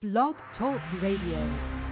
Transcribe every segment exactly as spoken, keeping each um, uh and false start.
Blog Talk Radio.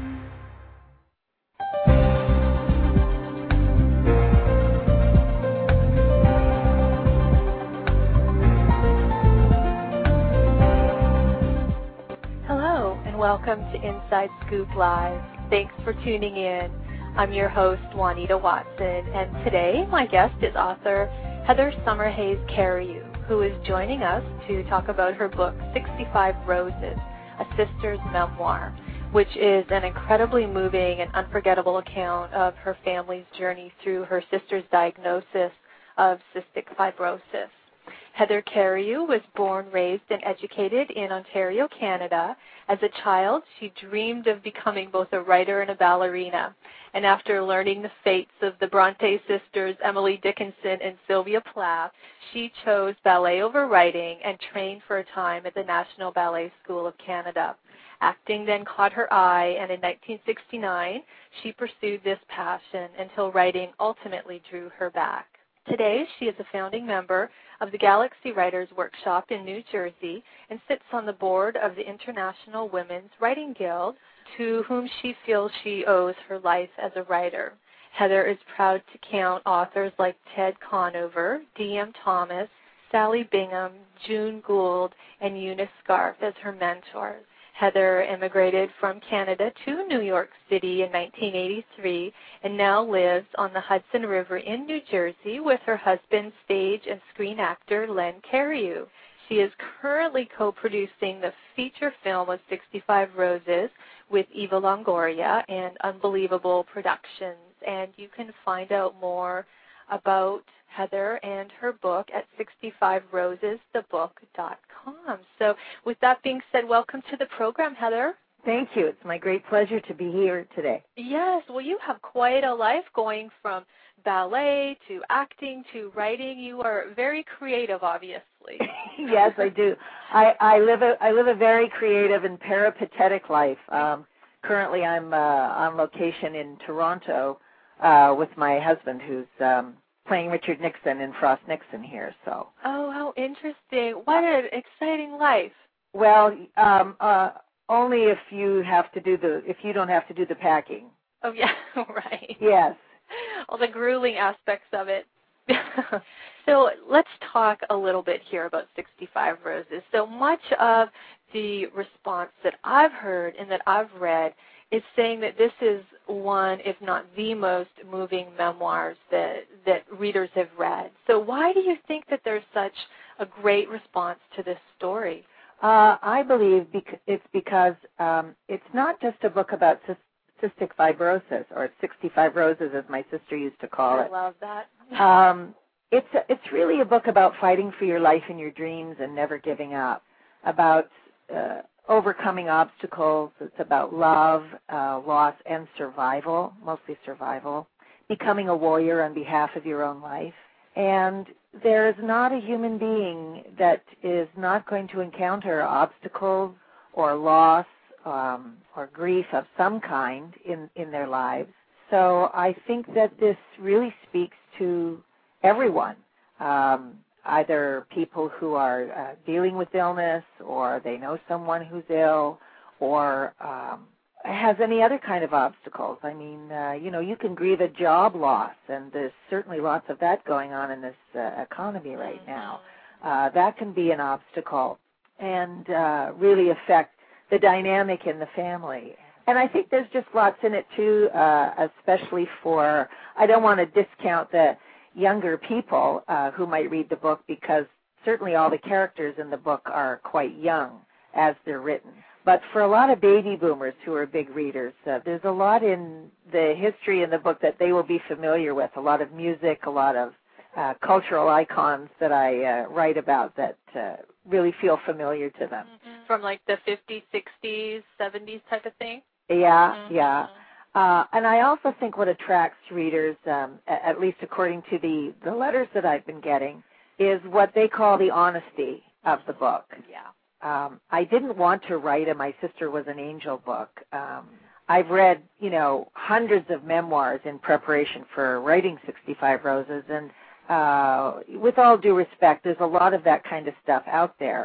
Welcome to Inside Scoop Live. Thanks for tuning in. I'm your host, Juanita Watson, and today my guest is author Heather Summerhays Cariou, who is joining us to talk about her book, sixty-five Roses, A Sister's Memoir, which is an incredibly moving and unforgettable account of her family's journey through her sister's diagnosis of cystic fibrosis. Heather Cariou was born, raised, and educated in Ontario, Canada. As a child, she dreamed of becoming both a writer and a ballerina. And after learning the fates of the Bronte sisters, Emily Dickinson and Sylvia Plath, she chose ballet over writing and trained for a time at the National Ballet School of Canada. Acting then caught her eye, and in nineteen sixty-nine, she pursued this passion until writing ultimately drew her back. Today, she is a founding member of the Galaxy Writers Workshop in New Jersey and sits on the board of the International Women's Writing Guild, to whom she feels she owes her life as a writer. Heather is proud to count authors like Ted Conover, D M Thomas, Sally Bingham, June Gould, and Eunice Scarf as her mentors. Heather immigrated from Canada to New York City in nineteen eighty-three and now lives on the Hudson River in New Jersey with her husband, stage and screen actor Len Cariou. She is currently co-producing the feature film of sixty-five Roses with Eva Longoria and Unbelievable Productions, and you can find out more about Heather and her book at sixty-five roses the book dot com. So with that being said, welcome to the program, Heather. Thank you. It's my great pleasure to be here today. Yes. Well, you have quite a life going from ballet to acting to writing. You are very creative, obviously. Yes, I do. I, I live a I live a very creative and peripatetic life. Um, currently, I'm uh, on location in Toronto uh, with my husband, who's um, playing Richard Nixon in Frost Nixon here. So. Oh, how interesting! What an exciting life. Well, um, uh, only if you have to do the if you don't have to do the packing. Oh yeah, right. Yes. All the grueling aspects of it. So let's talk a little bit here about sixty-five Roses. So much of the response that I've heard and that I've read is saying that this is one, if not the most moving memoirs that, that readers have read. So why do you think that there's such a great response to this story? Uh, I believe bec- it's because um, it's not just a book about cy- cystic fibrosis, or sixty-five Roses, as my sister used to call I it. I love that. um, it's, a, it's really a book about fighting for your life and your dreams and never giving up, about uh, overcoming obstacles. It's about love, uh, loss, and survival, mostly survival, becoming a warrior on behalf of your own life. And there is not a human being that is not going to encounter obstacles or loss um, or grief of some kind in, in their lives. So I think that this really speaks to everyone, um, either people who are uh, dealing with illness, or they know someone who's ill, or um, has any other kind of obstacles. I mean, uh, you know, you can grieve a job loss, and there's certainly lots of that going on in this uh, economy right now. Uh, that can be an obstacle and uh, really affect the dynamic in the family. And I think there's just lots in it, too, uh, especially for, I don't want to discount the younger people uh, who might read the book, because certainly all the characters in the book are quite young as they're written. But for a lot of baby boomers who are big readers, uh, there's a lot in the history in the book that they will be familiar with, a lot of music, a lot of uh, cultural icons that I uh, write about that uh, really feel familiar to them. Mm-hmm. From like the fifties, sixties, seventies type of thing? Yeah, mm-hmm. yeah. Uh, and I also think what attracts readers, um, at least according to the, the letters that I've been getting, is what they call the honesty of the book. Yeah. Um, I didn't want to write a My Sister Was an Angel book. Um, I've read, you know, hundreds of memoirs in preparation for writing sixty-five Roses, and uh, with all due respect, there's a lot of that kind of stuff out there.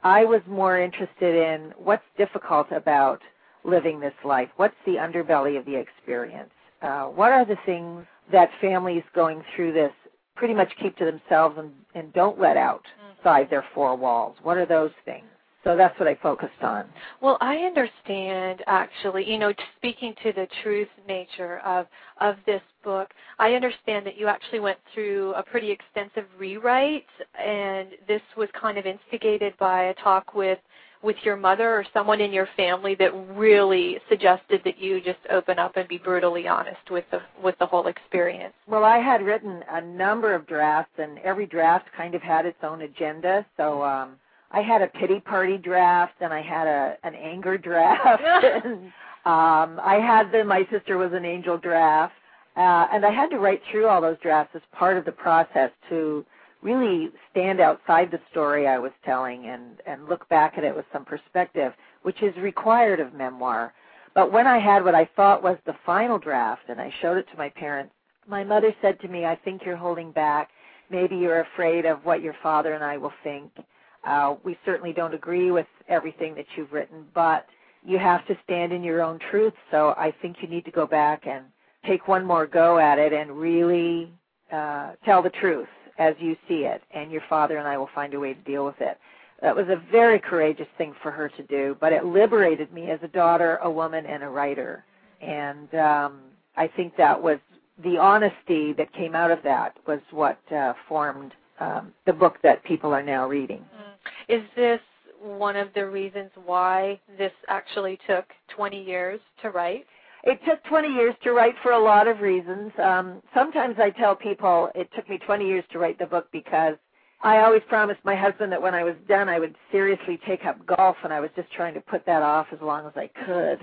I was more interested in what's difficult about living this life. What's the underbelly of the experience? Uh, what are the things that families going through this pretty much keep to themselves and, and don't let out outside their four walls? What are those things? So that's what I focused on. Well, I understand, actually, you know, speaking to the truth nature of, of this book, I understand that you actually went through a pretty extensive rewrite, and this was kind of instigated by a talk with, with your mother or someone in your family that really suggested that you just open up and be brutally honest with the, with the whole experience. Well, I had written a number of drafts, and every draft kind of had its own agenda, so um, I had a pity party draft, and I had a an anger draft, and um, I had the My Sister Was an Angel draft, uh, and I had to write through all those drafts as part of the process to really stand outside the story I was telling and, and look back at it with some perspective, which is required of memoir. But when I had what I thought was the final draft, and I showed it to my parents, my mother said to me, I think you're holding back. Maybe you're afraid of what your father and I will think. Uh, we certainly don't agree with everything that you've written, but you have to stand in your own truth, so I think you need to go back and take one more go at it and really uh, tell the truth as you see it, and your father and I will find a way to deal with it. That was a very courageous thing for her to do, but it liberated me as a daughter, a woman, and a writer. And um, I think that was the honesty that came out of that was what uh, formed um, the book that people are now reading. Is this one of the reasons why this actually took twenty years to write? It took twenty years to write for a lot of reasons. Um, sometimes I tell people it took me twenty years to write the book because I always promised my husband that when I was done I would seriously take up golf, and I was just trying to put that off as long as I could.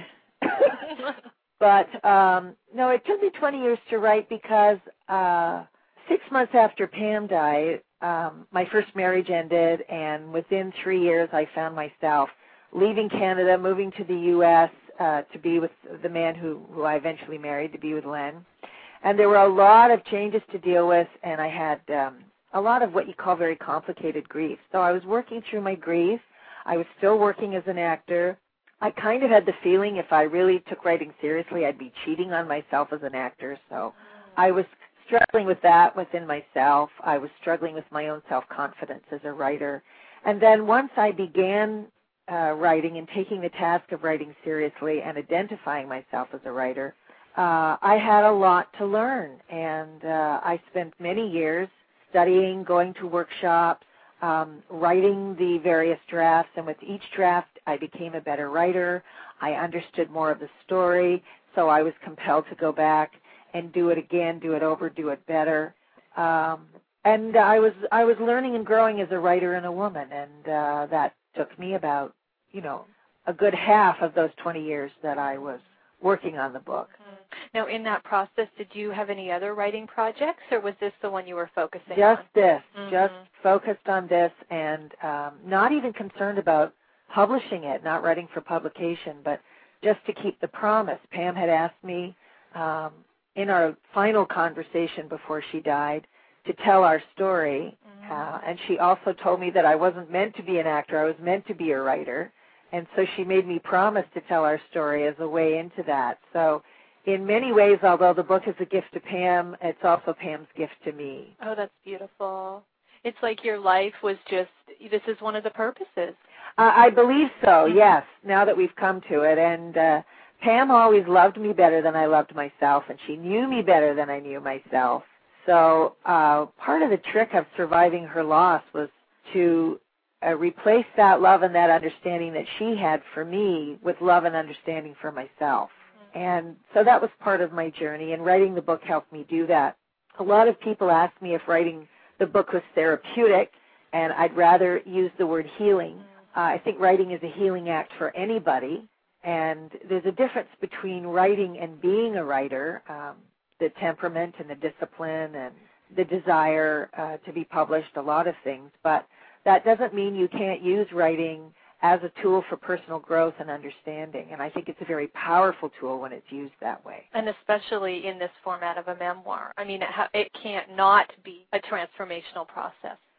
But um, no, it took me twenty years to write because uh, six months after Pam died, um, my first marriage ended, and within three years I found myself leaving Canada, moving to the U S, Uh, to be with the man who, who I eventually married, to be with Len. And there were a lot of changes to deal with, and I had um, a lot of what you call very complicated grief. So I was working through my grief. I was still working as an actor. I kind of had the feeling if I really took writing seriously, I'd be cheating on myself as an actor. So I was struggling with that within myself. I was struggling with my own self-confidence as a writer. And then once I began Uh, writing and taking the task of writing seriously and identifying myself as a writer, uh, I had a lot to learn. And uh, I spent many years studying, going to workshops, um, writing the various drafts. And with each draft, I became a better writer. I understood more of the story, so I was compelled to go back and do it again, do it over, do it better. Um, and I was I was learning and growing as a writer and a woman, and uh, that took me about, you know, a good half of those twenty years that I was working on the book. Now, in that process, did you have any other writing projects, or was this the one you were focusing just on? This, mm-hmm. just focused on this, and um, not even concerned about publishing it, not writing for publication, but just to keep the promise. Pam had asked me um, in our final conversation before she died to tell our story, mm-hmm. uh, and she also told me that I wasn't meant to be an actor, I was meant to be a writer. And so she made me promise to tell our story as a way into that. So in many ways, although the book is a gift to Pam, it's also Pam's gift to me. Oh, that's beautiful. It's like your life was just, this is one of the purposes. Uh, I believe so, yes, now that we've come to it. And uh, Pam always loved me better than I loved myself, and she knew me better than I knew myself. So uh, part of the trick of surviving her loss was to Uh, replace that love and that understanding that she had for me with love and understanding for myself. Mm-hmm. And so that was part of my journey, and writing the book helped me do that. A lot of people ask me if writing the book was therapeutic, and I'd rather use the word healing. Mm-hmm. Uh, I think writing is a healing act for anybody, and there's a difference between writing and being a writer, um, the temperament and the discipline and the desire uh, to be published, a lot of things, but that doesn't mean you can't use writing as a tool for personal growth and understanding, and I think it's a very powerful tool when it's used that way. And especially in this format of a memoir. I mean, it, ha- it can't not be a transformational process.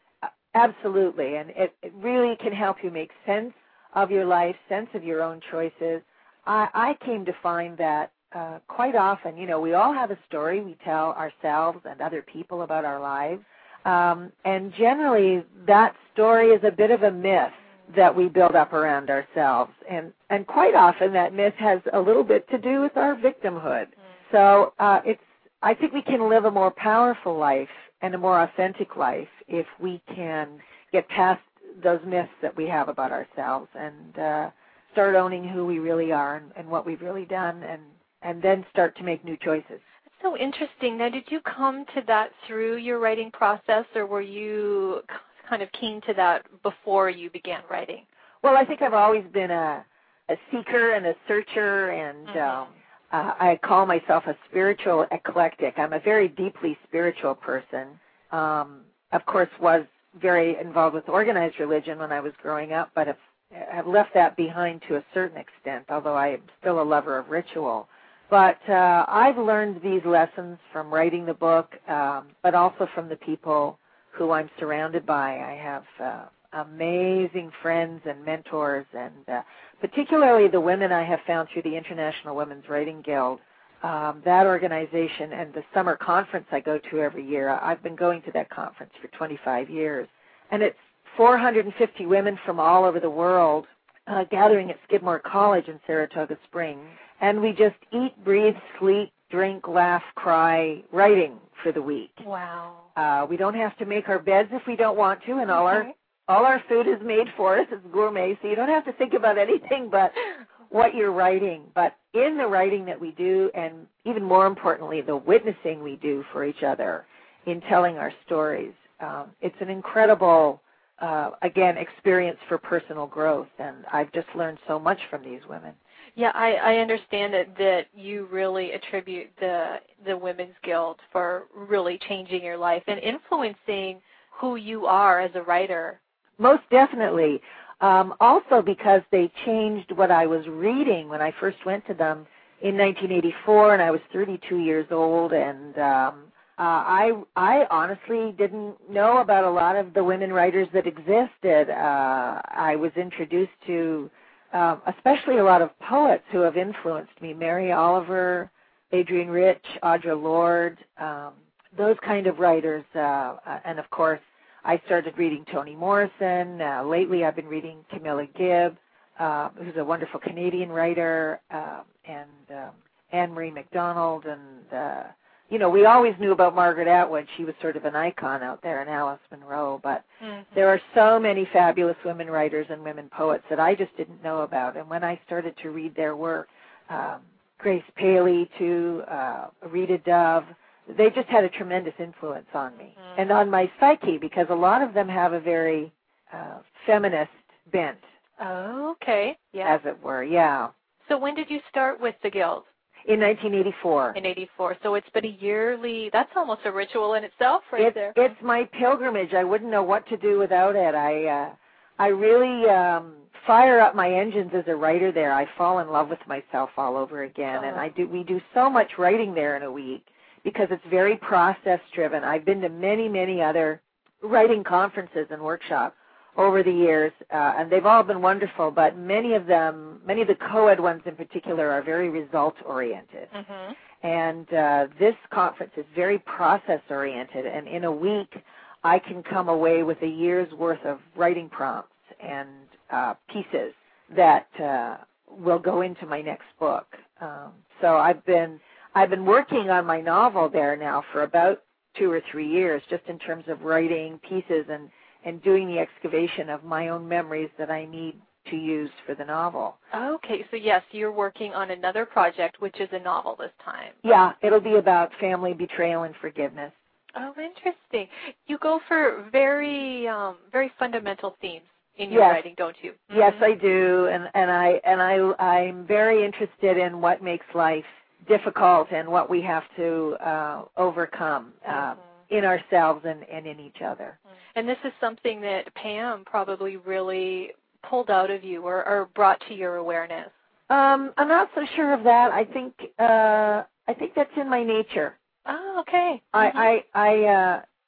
Absolutely, and it, it really can help you make sense of your life, sense of your own choices. I, I came to find that uh, quite often, you know, we all have a story we tell ourselves and other people about our lives, um, and generally that story is a bit of a myth that we build up around ourselves, and, and quite often that myth has a little bit to do with our victimhood. Mm. So uh, it's I think we can live a more powerful life and a more authentic life if we can get past those myths that we have about ourselves and uh, start owning who we really are and, and what we've really done, and, and then start to make new choices. That's so interesting. Now, did you come to that through your writing process, or were you kind of keen to that before you began writing? Well, I think I've always been a, a seeker and a searcher, and mm-hmm. um, Uh, I call myself a spiritual eclectic. I'm a very deeply spiritual person. Um, of course, was very involved with organized religion when I was growing up, but have, have left that behind to a certain extent, although I am still a lover of ritual. But uh, I've learned these lessons from writing the book, um, but also from the people who I'm surrounded by. I have uh, amazing friends and mentors, and uh, particularly the women I have found through the International Women's Writing Guild. Um, that organization and the summer conference I go to every year, I've been going to that conference for twenty-five years. And it's four hundred fifty women from all over the world uh, gathering at Skidmore College in Saratoga Springs. And we just eat, breathe, sleep, drink, laugh, cry, writing for the week. Wow. Uh, we don't have to make our beds if we don't want to, and all okay. our All our food is made for us. It's gourmet, so you don't have to think about anything but what you're writing. But in the writing that we do, and even more importantly, the witnessing we do for each other in telling our stories, um, it's an incredible, uh, again, experience for personal growth. And I've just learned so much from these women. Yeah, I, I understand that, that you really attribute the the Women's Guild for really changing your life and influencing who you are as a writer. Most definitely. Um, also because they changed what I was reading when I first went to them in nineteen eighty-four, and I was thirty-two years old, and um, uh, I I honestly didn't know about a lot of the women writers that existed. Uh, I was introduced to uh, especially a lot of poets who have influenced me: Mary Oliver, Adrienne Rich, Audre Lorde, um, those kind of writers, uh, and of course, I started reading Toni Morrison. Uh, lately, I've been reading Camilla Gibb, uh, who's a wonderful Canadian writer, uh, and um, Anne-Marie MacDonald. And, uh, you know, we always knew about Margaret Atwood. She was sort of an icon out there, and Alice Munro. But mm-hmm. there are so many fabulous women writers and women poets that I just didn't know about. And when I started to read their work, um, Grace Paley to uh, Rita Dove, they just had a tremendous influence on me mm-hmm. and on my psyche, because a lot of them have a very uh, feminist bent. Oh, okay. Yeah. As it were, yeah. So when did you start with the Guild? In nineteen eighty-four. In eighty-four. So it's been a yearly, that's almost a ritual in itself right it's, there. It's my pilgrimage. I wouldn't know what to do without it. I, uh, I really um, fire up my engines as a writer there. I fall in love with myself all over again. Oh. And I do. we do so much writing there in a week, because it's very process-driven. I've been to many, many other writing conferences and workshops over the years, uh, and they've all been wonderful, but many of them, many of the co-ed ones in particular, are very result-oriented. Mm-hmm. And uh, this conference is very process-oriented, and in a week I can come away with a year's worth of writing prompts and uh, pieces that uh, will go into my next book. Um, so I've been... I've been working on my novel there now for about two or three years, just in terms of writing pieces and, and doing the excavation of my own memories that I need to use for the novel. Okay, so yes, you're working on another project, which is a novel this time. Yeah, it'll be about family betrayal and forgiveness. Oh, interesting. You go for very, um, very fundamental themes in your yes. writing, don't you? Mm-hmm. Yes, I do, and and I and I I'm very interested in what makes life difficult and what we have to uh, overcome uh, mm-hmm. in ourselves and, and in each other. And this is something that Pam probably really pulled out of you or, or brought to your awareness. Um, I'm not so sure of that. I think uh, I think that's in my nature. Oh, okay. I mm-hmm. I I, uh,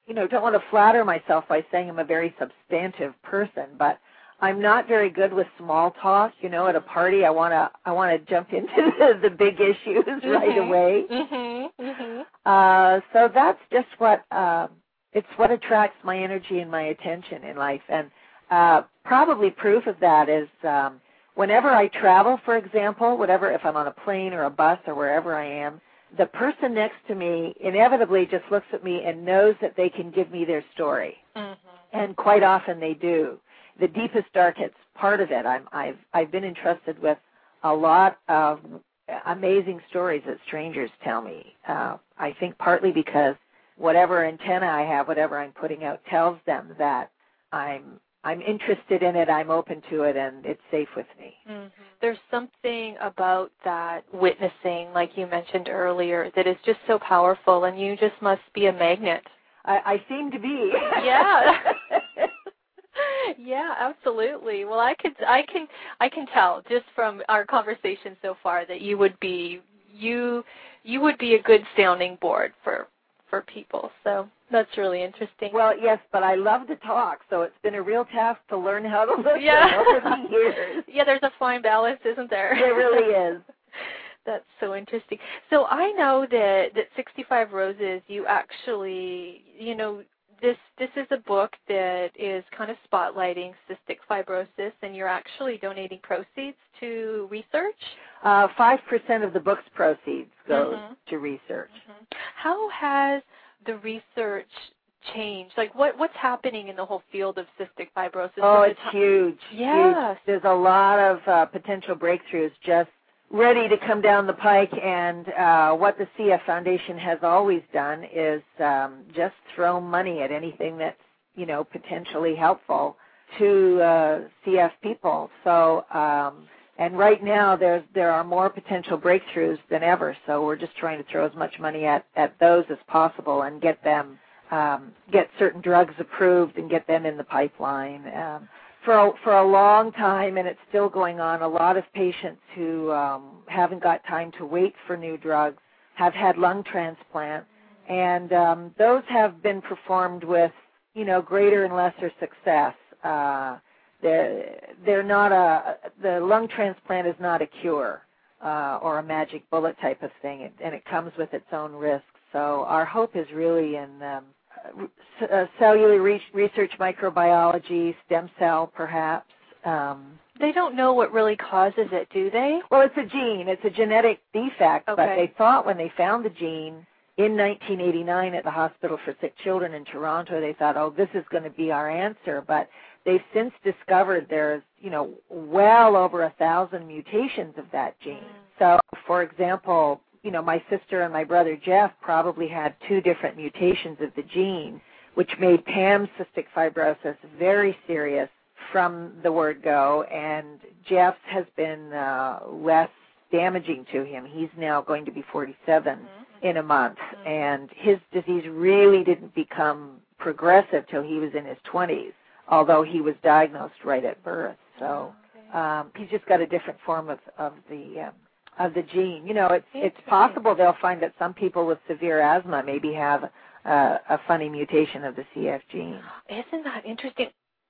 you know, don't want to flatter myself by saying I'm a very substantive person, but I'm not very good with small talk. You know, at a party, I want to I want to jump into the, the big issues mm-hmm. right away. Mm-hmm. Mm-hmm. Uh, so that's just what uh, it's what attracts my energy and my attention in life. And uh, probably proof of that is um, whenever I travel, for example, whatever if I'm on a plane or a bus or wherever I am, the person next to me inevitably just looks at me and knows that they can give me their story, mm-hmm. and quite often they do. The deepest, darkest part of it, I'm, I've I've been entrusted with a lot of amazing stories that strangers tell me. Uh, I think partly because whatever antenna I have, whatever I'm putting out, tells them that I'm I'm interested in it, I'm open to it, and it's safe with me. Mm-hmm. There's something about that witnessing, like you mentioned earlier, that is just so powerful, and you just must be a magnet. I, I seem to be. Yeah. Yeah, absolutely. Well, I could, I can, I can tell just from our conversation so far that you would be, you, you would be a good sounding board for, for people. So that's really interesting. Well, yes, but I love to talk, so it's been a real task to learn how to listen yeah. over the years. Yeah, there's a fine balance, isn't there? There really is. That's so interesting. So I know that that sixty-five Roses, you actually, you know. This this is a book that is kind of spotlighting cystic fibrosis, and you're actually donating proceeds to research? Uh, five percent of the book's proceeds goes mm-hmm. to research. Mm-hmm. How has the research changed? Like, what what's happening in the whole field of cystic fibrosis? Oh, it's t- huge. Yes. Huge. There's a lot of uh, potential breakthroughs just ready to come down the pike, and uh, what the C F Foundation has always done is um, just throw money at anything that's, you know, potentially helpful to uh, C F people. So, um, and right now there's there are more potential breakthroughs than ever. So we're just trying to throw as much money at, at those as possible and get them um, get certain drugs approved and get them in the pipeline. Um, For a, for a long time, and it's still going on, a lot of patients who um, haven't got time to wait for new drugs have had lung transplants, and um, those have been performed with, you know, greater and lesser success. Uh, they're, they're not a, the lung transplant is not a cure uh, or a magic bullet type of thing, and it comes with its own risks. So our hope is really in um, Uh, cellular re- research, microbiology, stem cell, perhaps. Um, they don't know what really causes it, do they? Well, it's a gene. It's a genetic defect, okay. but they thought when they found the gene in nineteen eighty-nine at the Hospital for Sick Children in Toronto, they thought, oh, this is going to be our answer. But they've since discovered there's, you know, well over a thousand mutations of that gene. Mm. So, for example, you know, my sister and my brother Jeff probably had two different mutations of the gene, which made Pam's cystic fibrosis very serious from the word go, and Jeff's has been uh, less damaging to him. He's now going to be forty-seven mm-hmm. in a month, mm-hmm. and his disease really didn't become progressive till he was in his twenties, although he was diagnosed right at birth. So okay. um, he's just got a different form of, of the um, of the gene. You know, it's it's possible they'll find that some people with severe asthma maybe have uh, a funny mutation of the C F gene. Isn't that interesting?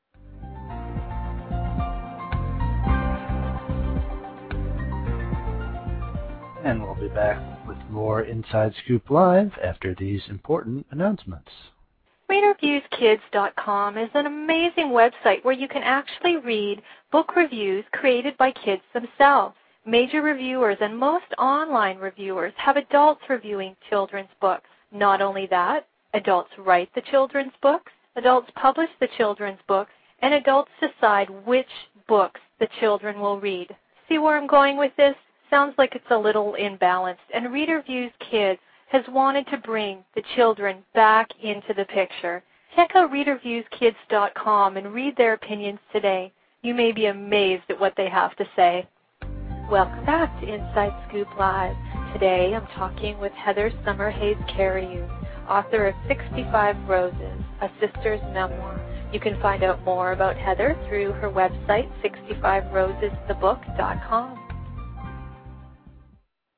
And we'll be back with more Inside Scoop Live after these important announcements. reader views kids dot com is an amazing website where you can actually read book reviews created by kids themselves. Major reviewers and most online reviewers have adults reviewing children's books. Not only that, adults write the children's books, adults publish the children's books, and adults decide which books the children will read. See where I'm going with this? Sounds like it's a little imbalanced, and Reader Views Kids has wanted to bring the children back into the picture. Check out reader views kids dot com and read their opinions today. You may be amazed at what they have to say. Welcome back to Inside Scoop Live. Today I'm talking with Heather Summerhays-Cariou, author of sixty-five Roses, a sister's memoir. You can find out more about Heather through her website, sixty-five roses the book dot com. Well,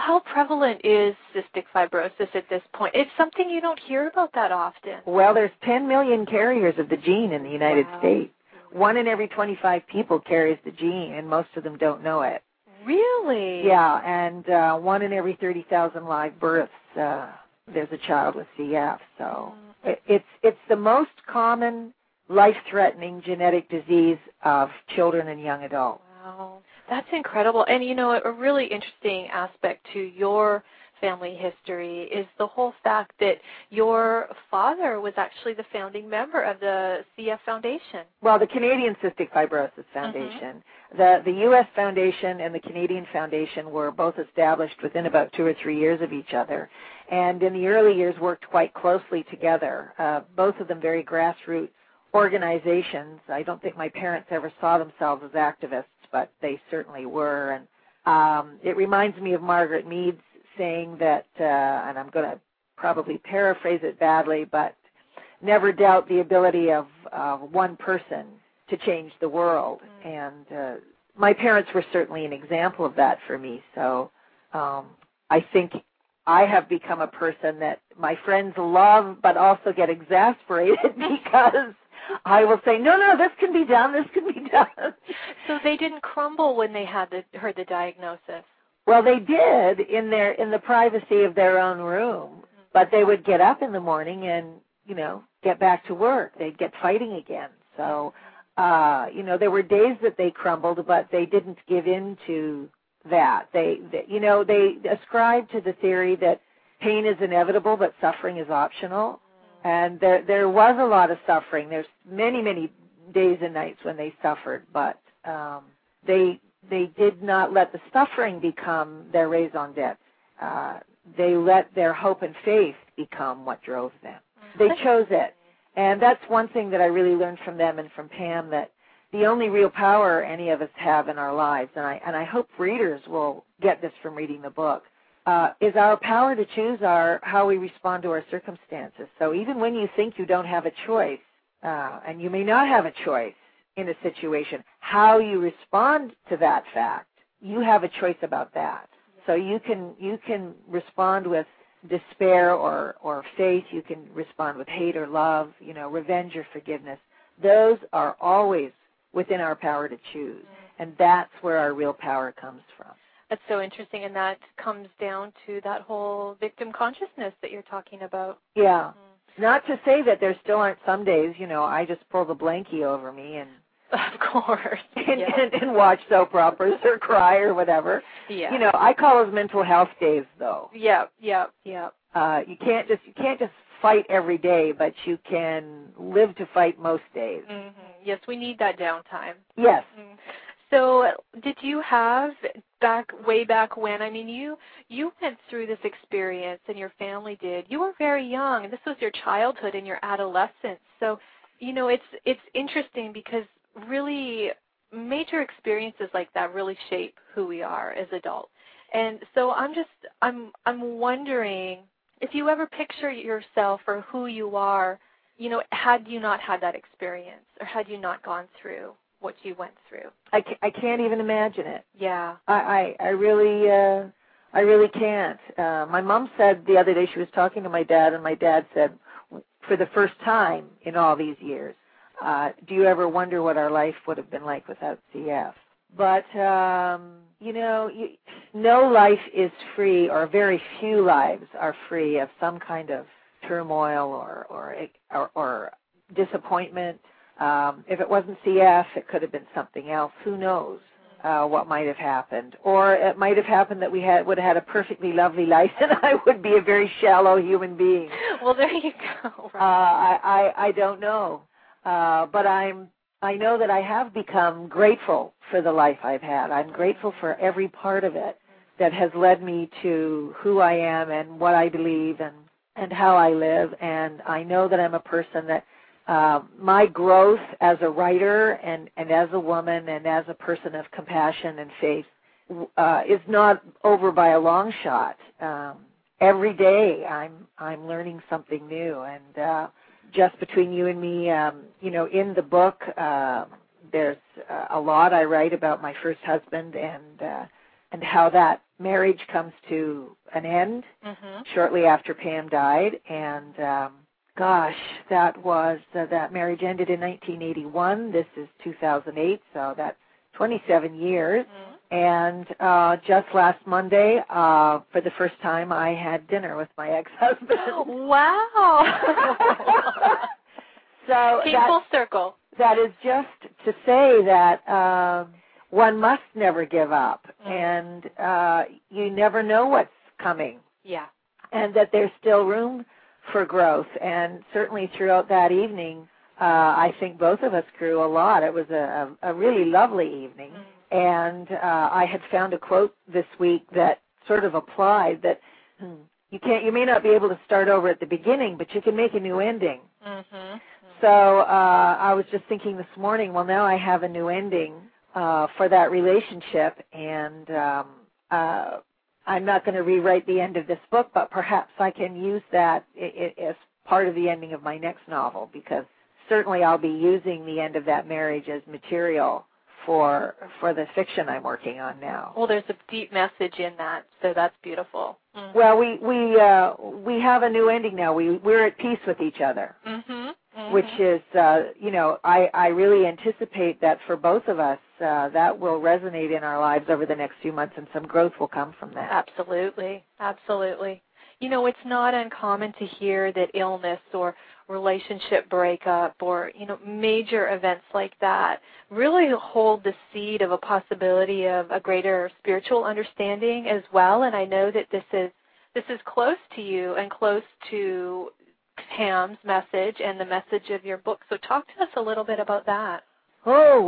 how prevalent is cystic fibrosis at this point? It's something you don't hear about that often. Well, there's ten million carriers of the gene in the United Wow. States. One in every twenty-five people carries the gene, and most of them don't know it. Really? Yeah, and uh, one in every thirty thousand live births, uh, there's a child with C F. So Mm. it, it's it's the most common life-threatening genetic disease of children and young adults. Wow. That's incredible. And, you know, a really interesting aspect to your family history is the whole fact that your father was actually the founding member of the C F Foundation. Well, the Canadian Cystic Fibrosis Foundation. Mm-hmm. The the U S Foundation and the Canadian Foundation were both established within about two or three years of each other, and in the early years worked quite closely together, uh, both of them very grassroots organizations. I don't think my parents ever saw themselves as activists, but they certainly were. And um, it reminds me of Margaret Mead's saying that, uh, and I'm going to probably paraphrase it badly, but never doubt the ability of uh, one person to change the world. Mm-hmm. And uh, my parents were certainly an example of that for me. So um, I think I have become a person that my friends love but also get exasperated because I will say, no, no, this can be done, this can be done. So they didn't crumble when they had the, heard the diagnosis? Well, they did in their in the privacy of their own room, mm-hmm. but they would get up in the morning and, you know, get back to work. They'd get fighting again. So, uh, you know, there were days that they crumbled, but they didn't give in to that. They, they you know, they ascribed to the theory that pain is inevitable, but suffering is optional. And there there was a lot of suffering. There's many, many days and nights when they suffered, but um, they they did not let the suffering become their raison d'etre. Uh, they let their hope and faith become what drove them. They chose it. And that's one thing that I really learned from them and from Pam, that the only real power any of us have in our lives, and I, and I hope readers will get this from reading the book, Uh, is our power to choose our how we respond to our circumstances. So even when you think you don't have a choice, uh, and you may not have a choice in a situation, how you respond to that fact, you have a choice about that. So you can you can respond with despair or, or faith. You can respond with hate or love, you know, revenge or forgiveness. Those are always within our power to choose, and that's where our real power comes from. That's so interesting, and that comes down to that whole victim consciousness that you're talking about. Yeah. Mm-hmm. Not to say that there still aren't some days, you know, I just pull the blankie over me and of course, and, yeah. and, and watch soap operas or cry or whatever. Yeah. You know, I call those mental health days, though. Yeah, yeah, yeah. Uh, you can't just you can't just fight every day, but you can live to fight most days. Mm-hmm. Yes, we need that downtime. Yes. Mm-hmm. So did you have, back way back when, I mean, you you went through this experience and your family did. You were very young, and this was your childhood and your adolescence. So, you know, it's it's interesting because really major experiences like that really shape who we are as adults. And so I'm just, I'm I'm wondering if you ever picture yourself or who you are, you know, had you not had that experience or had you not gone through what you went through. I, ca- I can't even imagine it. Yeah. I, I, I really uh, I really can't. Uh, my mom said the other day, she was talking to my dad, and my dad said, for the first time in all these years, uh, do you ever wonder what our life would have been like without C F? But, um, you know, you, no life is free, or very few lives are free of some kind of turmoil or, or, or, or disappointment. Um, if it wasn't C F, it could have been something else. Who knows uh, what might have happened? Or it might have happened that we had would have had a perfectly lovely life, and I would be a very shallow human being. Well, there you go. Right. Uh, I, I I don't know, uh, but I'm I know that I have become grateful for the life I've had. I'm grateful for every part of it that has led me to who I am and what I believe and and how I live. And I know that I'm a person that. Uh, my growth as a writer and, and as a woman and as a person of compassion and faith uh, is not over by a long shot. Um, every day I'm I'm learning something new, and uh, just between you and me, um, you know, in the book uh, there's uh, a lot I write about my first husband and uh, and how that marriage comes to an end mm-hmm. shortly after Pam died. And um, gosh, that was uh, that marriage ended in nineteen eighty-one. This is two thousand eight, so that's twenty-seven years. Mm-hmm. And uh, just last Monday, uh, for the first time, I had dinner with my ex-husband. Wow! So came that, full circle. That is just to say that um, one must never give up, mm-hmm. and uh, you never know what's coming. Yeah. And that there's still room for growth. And certainly throughout that evening, uh, I think both of us grew a lot. It was a, a, a really lovely evening. Mm-hmm. And uh, I had found a quote this week that sort of applied that hmm, you can't, you may not be able to start over at the beginning, but you can make a new ending. Mm-hmm. So uh, I was just thinking this morning, well, now I have a new ending uh, for that relationship, and um, uh, I'm not going to rewrite the end of this book, but perhaps I can use that I- I- as part of the ending of my next novel, because certainly I'll be using the end of that marriage as material for for the fiction I'm working on now. Well, there's a deep message in that, so that's beautiful. Mm-hmm. Well, we we uh, we have a new ending now. We we're at peace with each other, mm-hmm. Mm-hmm. which is uh, you know I I really anticipate that for both of us uh, that will resonate in our lives over the next few months, and some growth will come from that. Absolutely, absolutely. You know, it's not uncommon to hear that illness or relationship breakup or, you know, major events like that really hold the seed of a possibility of a greater spiritual understanding as well. And I know that this is this is close to you and close to Pam's message and the message of your book. So talk to us a little bit about that. Oh,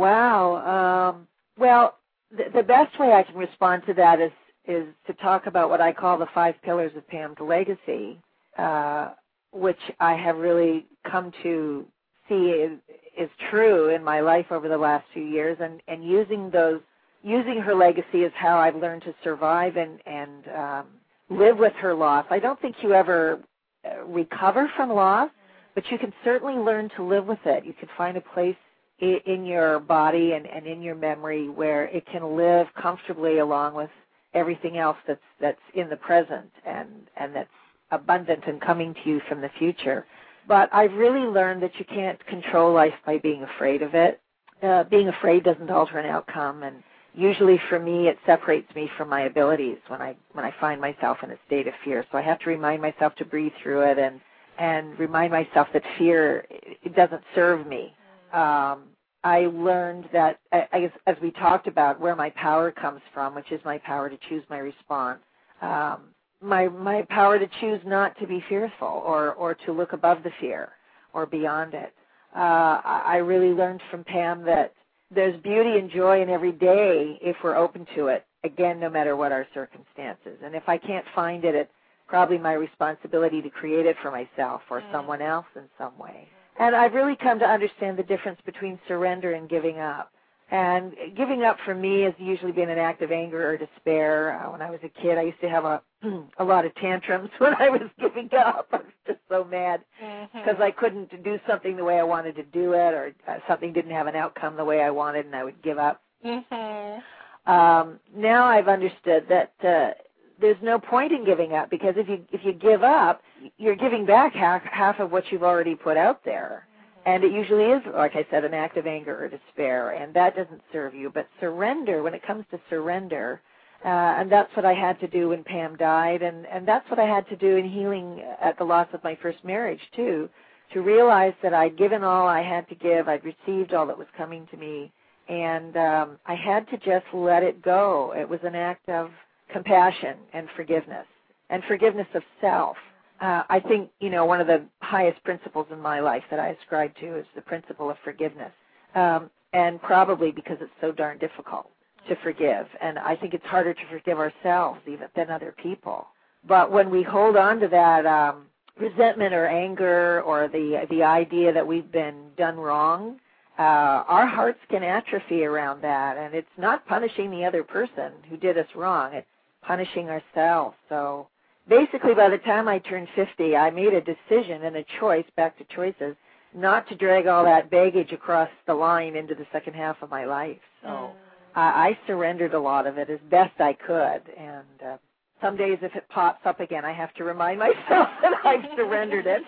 wow. Um, well, the, the best way I can respond to that is is to talk about what I call the five pillars of Pam's legacy, uh, which I have really come to see is, is true in my life over the last few years, and, and using those, using her legacy is how I've learned to survive and, and um, live with her loss. I don't think you ever uh, recover from loss, but you can certainly learn to live with it. You can find a place in, in your body and, and in your memory where it can live comfortably along with everything else that's that's in the present and, and that's abundant and coming to you from the future. But I've really learned that you can't control life by being afraid of it. Uh, being afraid doesn't alter an outcome, and usually for me it separates me from my abilities when I when I find myself in a state of fear. So I have to remind myself to breathe through it and and remind myself that fear, it doesn't serve me. Um, I learned that, I guess, as we talked about, where my power comes from, which is my power to choose my response. Um, my my power to choose not to be fearful or, or to look above the fear or beyond it. Uh, I really learned from Pam that there's beauty and joy in every day if we're open to it, again, no matter what our circumstances. And if I can't find it, it's probably my responsibility to create it for myself or mm. someone else in some way. And I've really come to understand the difference between surrender and giving up. And giving up for me has usually been an act of anger or despair. Uh, when I was a kid, I used to have a a lot of tantrums when I was giving up. I was just so mad because mm-hmm. I couldn't do something the way I wanted to do it, or uh, something didn't have an outcome the way I wanted, and I would give up. Mm-hmm. Um, now I've understood that uh, there's no point in giving up, because if you if you give up, you're giving back half half of what you've already put out there. And it usually is, like I said, an act of anger or despair, and that doesn't serve you. But surrender, when it comes to surrender, uh, and that's what I had to do when Pam died, and, and that's what I had to do in healing at the loss of my first marriage, too, to realize that I'd given all I had to give, I'd received all that was coming to me, and um, I had to just let it go. It was an act of compassion and forgiveness, and forgiveness of self. Uh, I think, you know, one of the highest principles in my life that I ascribe to is the principle of forgiveness, um, and probably because it's so darn difficult to forgive. And I think it's harder to forgive ourselves even than other people. But when we hold on to that um, resentment or anger or the the idea that we've been done wrong, uh, our hearts can atrophy around that. And it's not punishing the other person who did us wrong. It's punishing ourselves. So basically, by the time I turned fifty, I made a decision and a choice, back to choices, not to drag all that baggage across the line into the second half of my life. So I, I surrendered a lot of it as best I could, and uh, some days if it pops up again, I have to remind myself that I've surrendered it.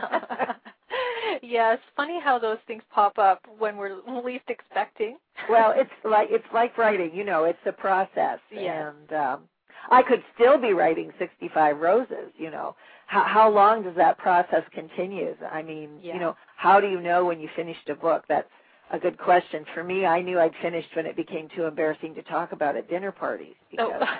Yeah, it's funny how those things pop up when we're least expecting. Well, it's like it's like writing, you know, it's a process. Yeah. And um, I could still be writing sixty-five Roses, you know. How, how long does that process continue? I mean, yeah. you know, how do you know when you finished a book? That's a good question. For me, I knew I'd finished when it became too embarrassing to talk about at dinner parties because oh.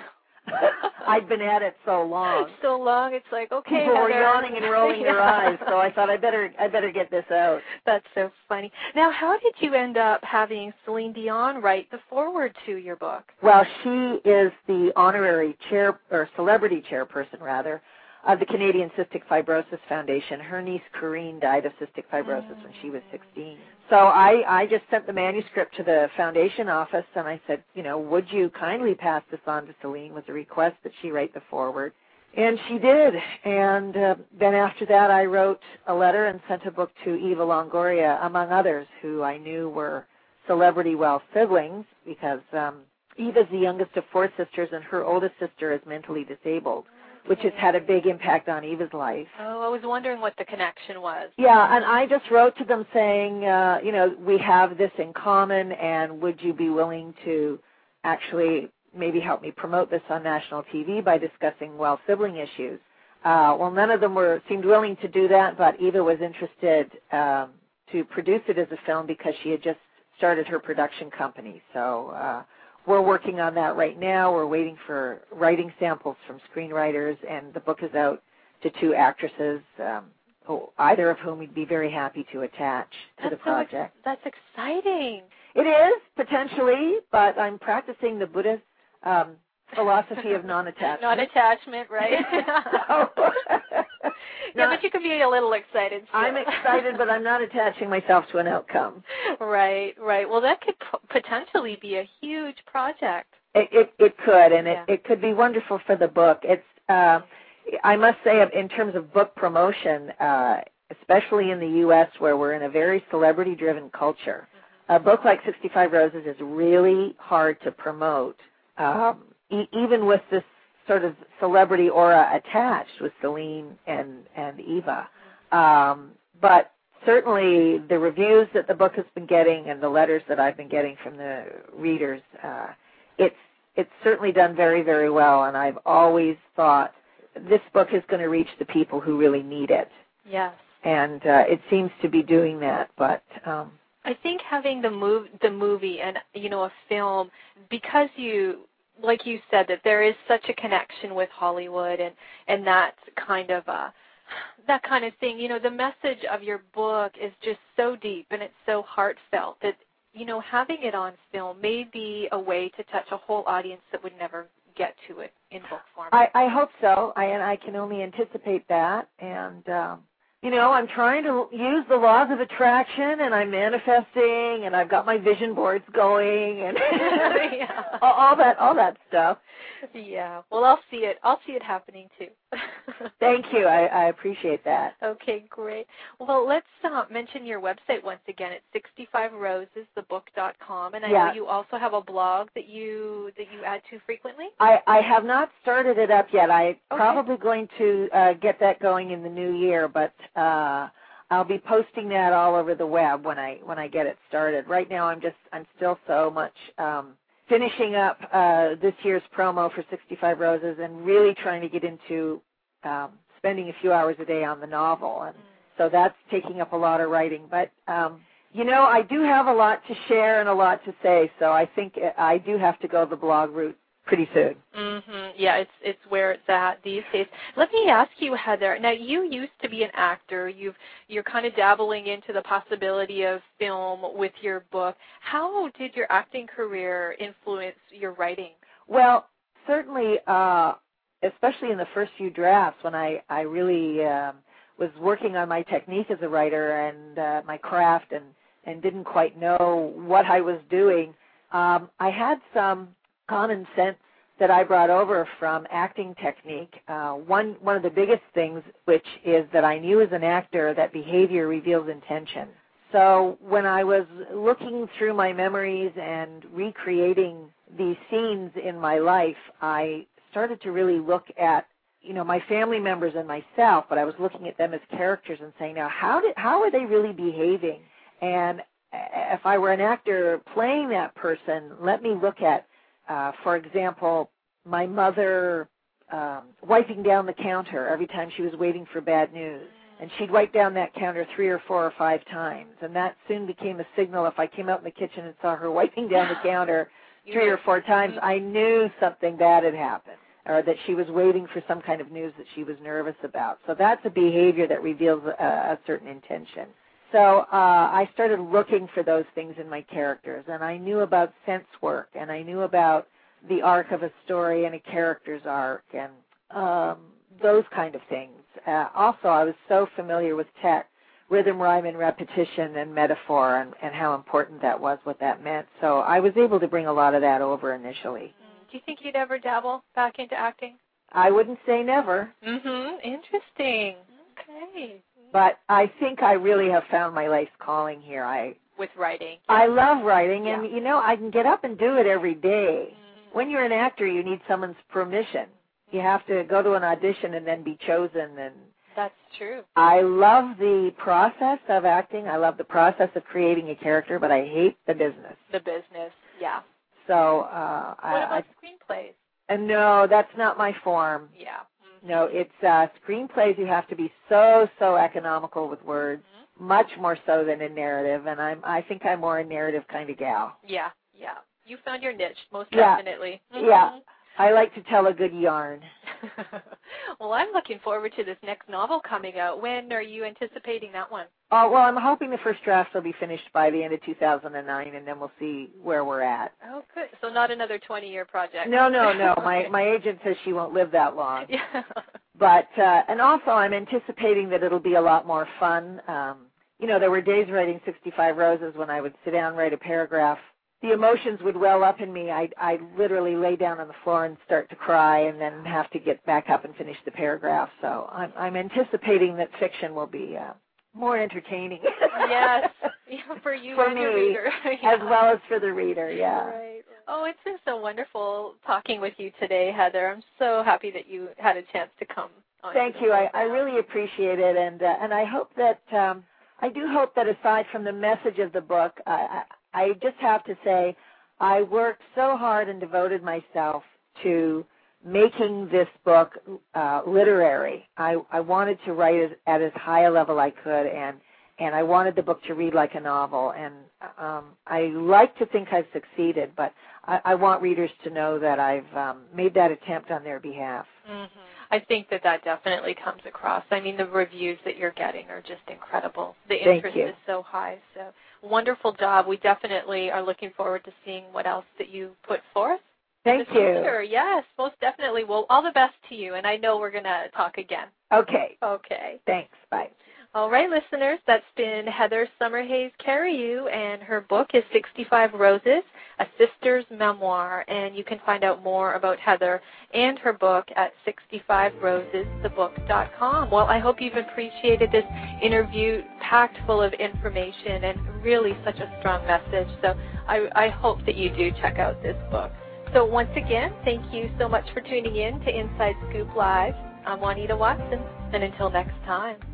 I'd been at it so long. So long, it's like, okay, people Heather. were yawning and rolling yeah. their eyes, so I thought I better I better get this out. That's so funny. Now, how did you end up having Celine Dion write the foreword to your book? Well, she is the honorary chair or celebrity chairperson, rather, of the Canadian Cystic Fibrosis Foundation. Her niece Corinne died of cystic fibrosis mm. when she was sixteen. So I, I just sent the manuscript to the foundation office, and I said, you know, would you kindly pass this on to Celine with a request that she write the foreword? And she did. And uh, then after that, I wrote a letter and sent a book to Eva Longoria, among others, who I knew were celebrity well siblings, because um, Eva's the youngest of four sisters, and her oldest sister is mentally disabled, which has had a big impact on Eva's life. Oh, I was wondering what the connection was. Yeah, and I just wrote to them saying, uh, you know, we have this in common, and would you be willing to actually maybe help me promote this on national T V by discussing well sibling issues? Uh, well, none of them were seemed willing to do that, but Eva was interested um, to produce it as a film because she had just started her production company. So uh, we're working on that right now. We're waiting for writing samples from screenwriters, and the book is out to two actresses, um, who, either of whom we'd be very happy to attach to that's the project. So ex- that's exciting. It is, potentially, but I'm practicing the Buddhist um, philosophy of non-attachment. Non-attachment, right? so, yeah, but you could be a little excited still. I'm excited, but I'm not attaching myself to an outcome. Right, right. Well, that could p- potentially be a huge project. It it, it could, and yeah. it, it could be wonderful for the book. It's uh, I must say, in terms of book promotion, uh, especially in the U S where we're in a very celebrity-driven culture, mm-hmm. a book like sixty-five Roses is really hard to promote, um, e- even with this sort of celebrity aura attached with Celine and, and Eva. Um, but certainly the reviews that the book has been getting and the letters that I've been getting from the readers, uh, it's it's certainly done very, very well, and I've always thought this book is going to reach the people who really need it. Yes. And uh, it seems to be doing that, but... Um, I think having the, mov- the movie and, you know, a film, because you... like you said, that there is such a connection with Hollywood and, and that kind of uh, that kind of thing. You know, the message of your book is just so deep and it's so heartfelt that, you know, having it on film may be a way to touch a whole audience that would never get to it in book form. I, I hope so, I, and I can only anticipate that. And, um, you know, I'm trying to use the laws of attraction, and I'm manifesting, and I've got my vision boards going, and yeah. all, all that, all that stuff. Yeah. Well, I'll see it. I'll see it happening too. Thank you. I, I appreciate that. Okay, great. Well, let's uh, mention your website once again. It's sixty-five roses the book dot com, and I yeah. know you also have a blog that you that you add to frequently. I, I have not started it up yet. I'm okay. probably going to uh, get that going in the new year, but uh, I'll be posting that all over the web when I when I get it started. Right now, I'm just I'm still so much um, finishing up uh, this year's promo for sixty-five Roses and really trying to get into um, spending a few hours a day on the novel, and so that's taking up a lot of writing. But um, you know, I do have a lot to share and a lot to say, so I think I do have to go the blog route pretty soon. Mm-hmm. Yeah, it's it's where it's at these days. Let me ask you, Heather. Now, you used to be an actor. You've you're kind of dabbling into the possibility of film with your book. How did your acting career influence your writing? Well, certainly, uh, especially in the first few drafts, when I I really um, was working on my technique as a writer and uh, my craft, and and didn't quite know what I was doing. Um, I had some common sense that I brought over from acting technique. Uh, one one of the biggest things, which is that I knew as an actor that behavior reveals intention. So when I was looking through my memories and recreating these scenes in my life, I started to really look at, you know, my family members and myself, but I was looking at them as characters and saying, now, how did, how are they really behaving? And if I were an actor playing that person, let me look at, uh, for example, my mother um, wiping down the counter every time she was waiting for bad news. And she'd wipe down that counter three or four or five times. And that soon became a signal. If I came out in the kitchen and saw her wiping down the counter three or four times, I knew something bad had happened, or that she was waiting for some kind of news that she was nervous about. So that's a behavior that reveals a, a certain intention. So uh, I started looking for those things in my characters, and I knew about sense work, and I knew about the arc of a story and a character's arc, and um, those kind of things. Uh, also, I was so familiar with tech, rhythm, rhyme, and repetition and metaphor, and, and how important that was, what that meant. So I was able to bring a lot of that over initially. Do you think you'd ever dabble back into acting? I wouldn't say never. Mm-hmm. Interesting. Okay. But I think I really have found my life's calling here. I With writing. I love writing, and, yeah. you know, I can get up and do it every day. Mm-hmm. When you're an actor, you need someone's permission. You have to go to an audition and then be chosen. And that's true. I love the process of acting. I love the process of creating a character, but I hate the business. The business, yeah. So uh, what about I, screenplays? Uh, no, that's not my form. Yeah. Mm-hmm. No, it's uh, screenplays. You have to be so so economical with words, mm-hmm. much more so than in narrative. And I'm I think I'm more a narrative kind of gal. Yeah, yeah. You found your niche, most yeah. definitely. Mm-hmm. Yeah. I like to tell a good yarn. Well, I'm looking forward to this next novel coming out. When are you anticipating that one? Oh, well, I'm hoping the first draft will be finished by the end of two thousand nine, and then we'll see where we're at. Oh, good. So not another twenty-year project. No, no, no. Okay. My my agent says she won't live that long. Yeah. But, uh, and also I'm anticipating that it'll be a lot more fun. Um, you know, there were days writing sixty-five Roses when I would sit down and write a paragraph. The emotions would well up in me. I'd, I'd literally lay down on the floor and start to cry and then have to get back up and finish the paragraph. So I'm, I'm anticipating that fiction will be uh, more entertaining. Yes, yeah, for you for and me, your reader. Yeah. As well as for the reader, yeah. Right. Oh, it's been so wonderful talking with you today, Heather. I'm so happy that you had a chance to come on. Thank you. I, I really appreciate it, and uh, and I hope that, um, I do hope that aside from the message of the book, uh, I, I just have to say I worked so hard and devoted myself to making this book uh, literary. I, I wanted to write it at as high a level I could, and, and I wanted the book to read like a novel. And um, I like to think I've succeeded, but I, I want readers to know that I've um, made that attempt on their behalf. Mm-hmm. I think that that definitely comes across. I mean, the reviews that you're getting are just incredible. The interest is so high. So wonderful job. We definitely are looking forward to seeing what else that you put forth. Thank you. Future. Yes, most definitely. Well, all the best to you, and I know we're going to talk again. Okay. Okay. Thanks. Bye. All right, listeners, that's been Heather Summerhays Cariou, and her book is sixty-five Roses, A Sister's Memoir, and you can find out more about Heather and her book at sixty-five roses the book dot com. Well, I hope you've appreciated this interview, packed full of information and really such a strong message, so I, I hope that you do check out this book. So once again, thank you so much for tuning in to Inside Scoop Live. I'm Juanita Watson, and until next time.